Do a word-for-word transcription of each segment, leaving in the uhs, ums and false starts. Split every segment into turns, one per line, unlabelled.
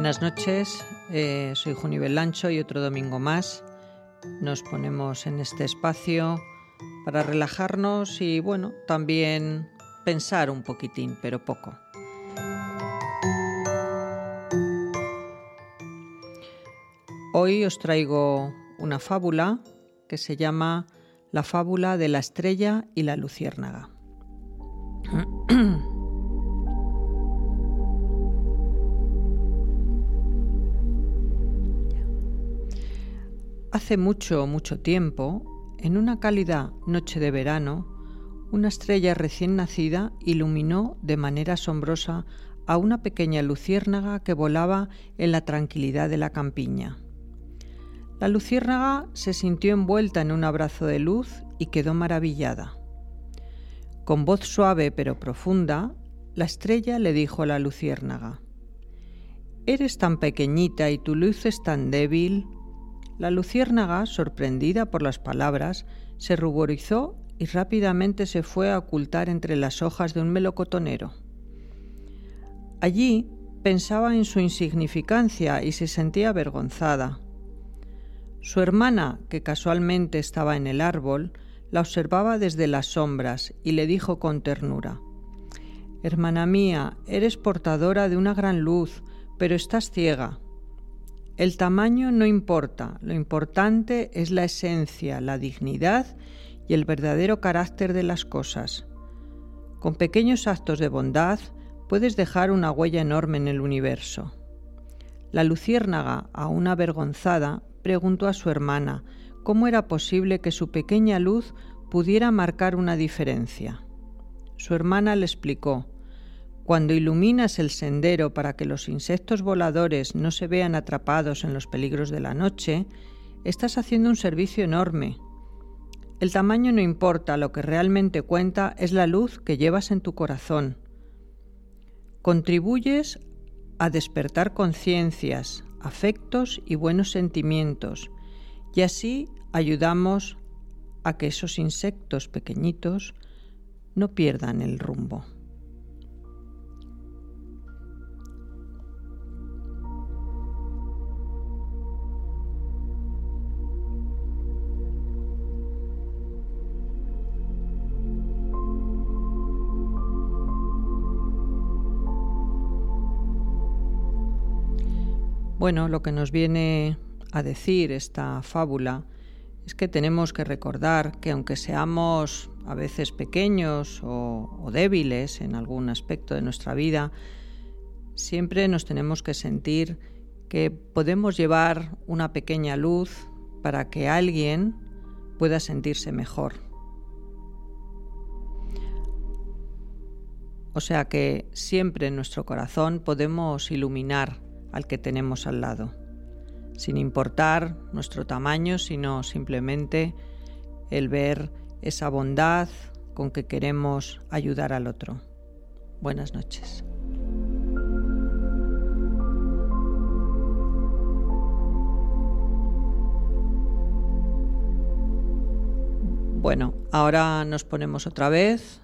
Buenas noches, eh, soy Juni Belancho y otro domingo más nos ponemos en este espacio para relajarnos y, bueno, también pensar un poquitín, pero poco. Hoy os traigo una fábula que se llama La fábula de la estrella y la luciérnaga. Hace mucho, mucho tiempo, en una cálida noche de verano, una estrella recién nacida iluminó de manera asombrosa a una pequeña luciérnaga que volaba en la tranquilidad de la campiña. La luciérnaga se sintió envuelta en un abrazo de luz y quedó maravillada. Con voz suave pero profunda, la estrella le dijo a la luciérnaga: «Eres tan pequeñita y tu luz es tan débil». La luciérnaga, sorprendida por las palabras, se ruborizó y rápidamente se fue a ocultar entre las hojas de un melocotonero. Allí pensaba en su insignificancia y se sentía avergonzada. Su hermana, que casualmente estaba en el árbol, la observaba desde las sombras y le dijo con ternura: «Hermana mía, eres portadora de una gran luz, pero estás ciega. El tamaño no importa, lo importante es la esencia, la dignidad y el verdadero carácter de las cosas. Con pequeños actos de bondad puedes dejar una huella enorme en el universo». La luciérnaga, aún avergonzada, preguntó a su hermana cómo era posible que su pequeña luz pudiera marcar una diferencia. Su hermana le explicó: «Cuando iluminas el sendero para que los insectos voladores no se vean atrapados en los peligros de la noche, estás haciendo un servicio enorme. El tamaño no importa, lo que realmente cuenta es la luz que llevas en tu corazón. Contribuyes a despertar conciencias, afectos y buenos sentimientos, y así ayudamos a que esos insectos pequeñitos no pierdan el rumbo». Bueno, lo que nos viene a decir esta fábula es que tenemos que recordar que aunque seamos a veces pequeños o, o débiles en algún aspecto de nuestra vida, siempre nos tenemos que sentir que podemos llevar una pequeña luz para que alguien pueda sentirse mejor. O sea que siempre en nuestro corazón podemos iluminar al que tenemos al lado, sin importar nuestro tamaño, sino simplemente el ver esa bondad con que queremos ayudar al otro. Buenas noches. Bueno, ahora nos ponemos otra vez,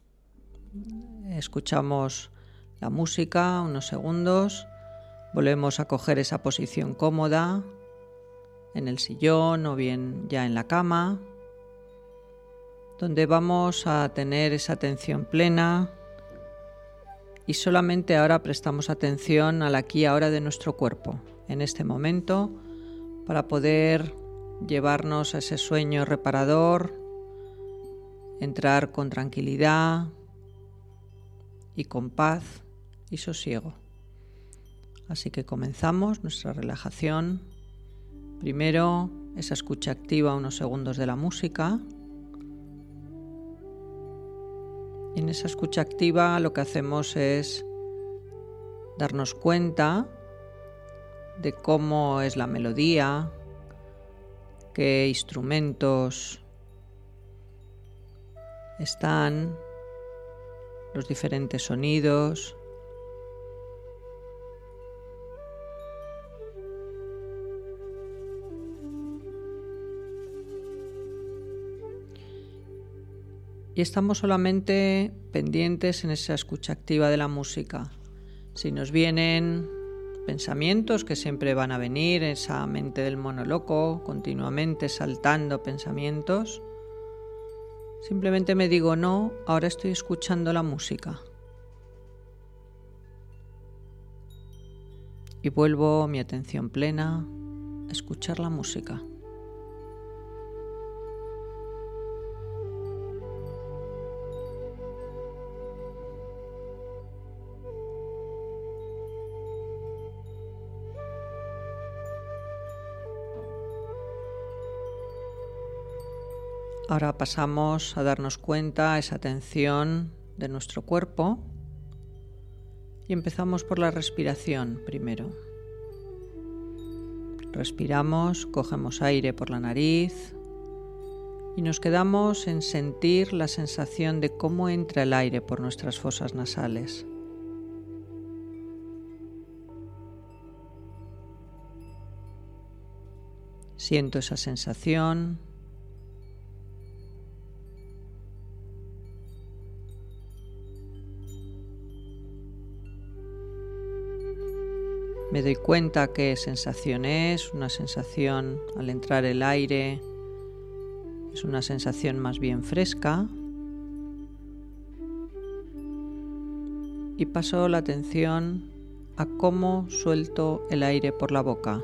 escuchamos la música unos segundos. Volvemos a coger esa posición cómoda en el sillón o bien ya en la cama, donde vamos a tener esa atención plena y solamente ahora prestamos atención al aquí y ahora de nuestro cuerpo, en este momento, para poder llevarnos a ese sueño reparador, entrar con tranquilidad y con paz y sosiego. Así que comenzamos nuestra relajación. Primero, esa escucha activa unos segundos de la música. Y en esa escucha activa lo que hacemos es darnos cuenta de cómo es la melodía, qué instrumentos están, los diferentes sonidos. Y estamos solamente pendientes en esa escucha activa de la música. Si nos vienen pensamientos que siempre van a venir, esa mente del mono loco, continuamente saltando pensamientos. Simplemente me digo, no, ahora estoy escuchando la música. Y vuelvo mi atención plena a escuchar la música. Ahora pasamos a darnos cuenta, esa atención de nuestro cuerpo, y empezamos por la respiración primero. Respiramos, cogemos aire por la nariz y nos quedamos en sentir la sensación de cómo entra el aire por nuestras fosas nasales. Siento esa sensación. Me doy cuenta qué sensación es, una sensación al entrar el aire, es una sensación más bien fresca. Y paso la atención a cómo suelto el aire por la boca.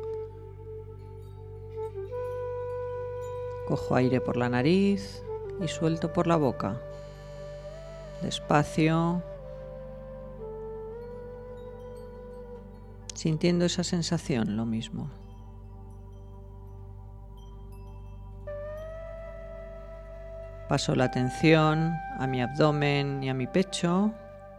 Cojo aire por la nariz y suelto por la boca. Despacio. Sintiendo esa sensación, lo mismo. Paso la atención a mi abdomen y a mi pecho.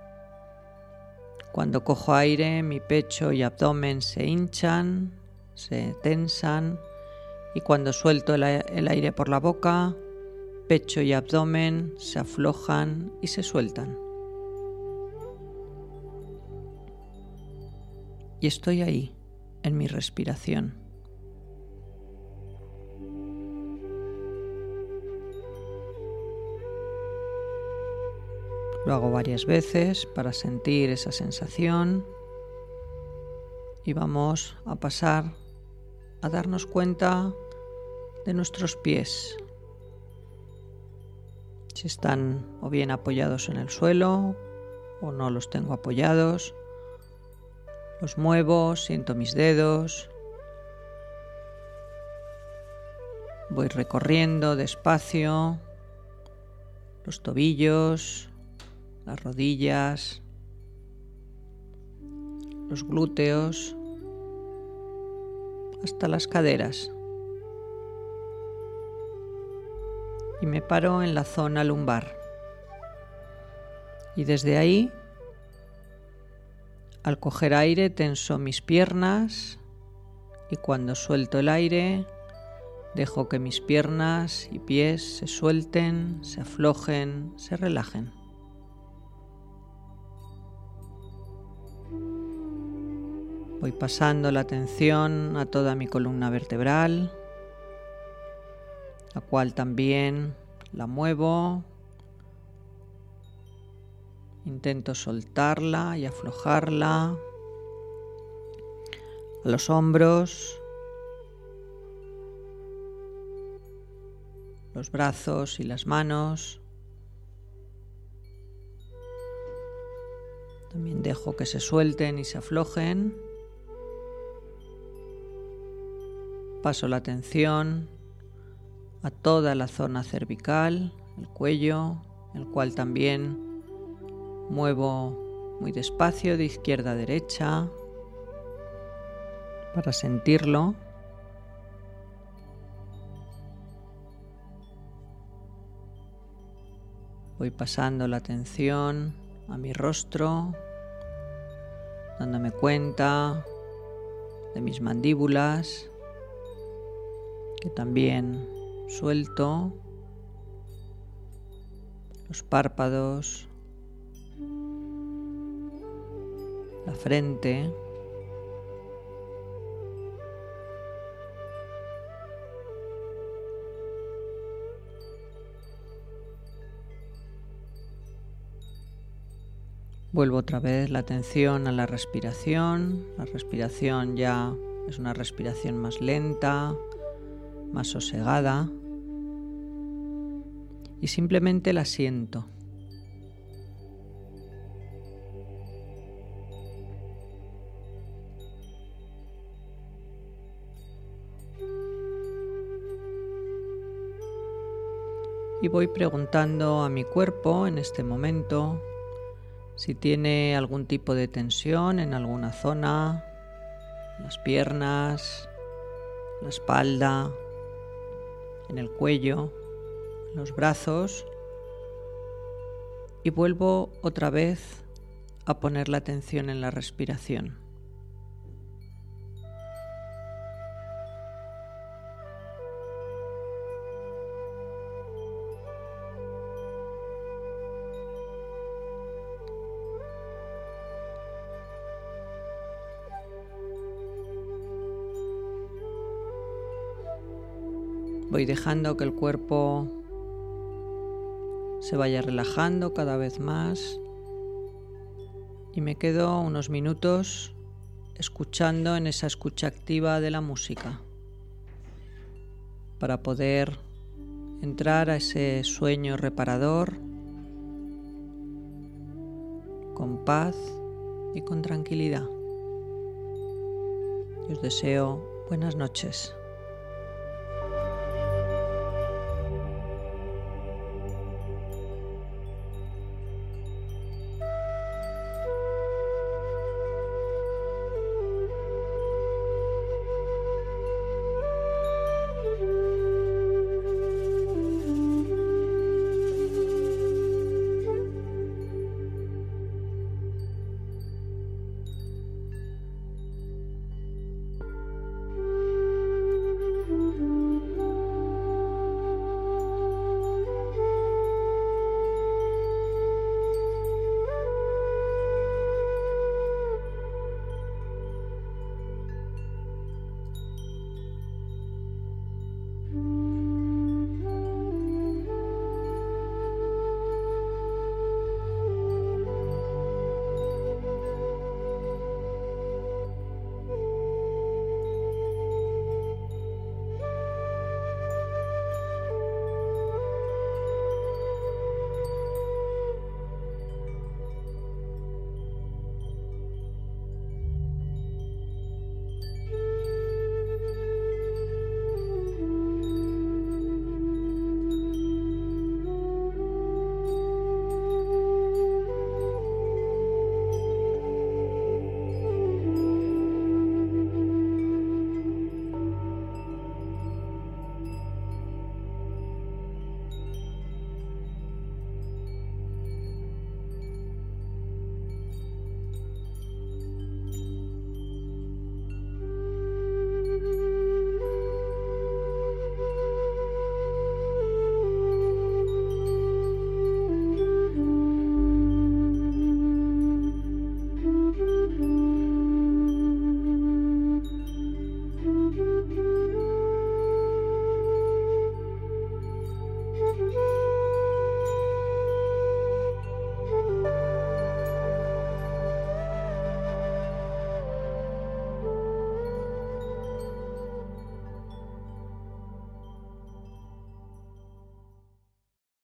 Cuando cojo aire, mi pecho y abdomen se hinchan, se tensan, y cuando suelto el, el aire por la boca, pecho y abdomen se aflojan y se sueltan. Y estoy ahí, en mi respiración. Lo hago varias veces para sentir esa sensación y vamos a pasar a darnos cuenta de nuestros pies. Si están o bien apoyados en el suelo o no los tengo apoyados. Los muevo, siento mis dedos. Voy recorriendo despacio los tobillos, las rodillas, los glúteos, hasta las caderas. Y me paro en la zona lumbar. Y desde ahí, al coger aire, tenso mis piernas y cuando suelto el aire, dejo que mis piernas y pies se suelten, se aflojen, se relajen. Voy pasando la atención a toda mi columna vertebral, la cual también la muevo. Intento soltarla y aflojarla a los hombros, los brazos y las manos. También dejo que se suelten y se aflojen. Paso la atención a toda la zona cervical, el cuello, el cual también muevo muy despacio de izquierda a derecha para sentirlo. Voy pasando la atención a mi rostro, dándome cuenta de mis mandíbulas, que también suelto, los párpados, la frente, Vuelvo otra vez la atención a la respiración. La respiración ya es una respiración más lenta, más sosegada. Y simplemente la siento. Y voy preguntando a mi cuerpo en este momento si tiene algún tipo de tensión en alguna zona, las piernas, la espalda, en el cuello, en los brazos, y vuelvo otra vez a poner la atención en la respiración. Voy dejando que el cuerpo se vaya relajando cada vez más y me quedo unos minutos escuchando en esa escucha activa de la música para poder entrar a ese sueño reparador con paz y con tranquilidad. Os deseo buenas noches.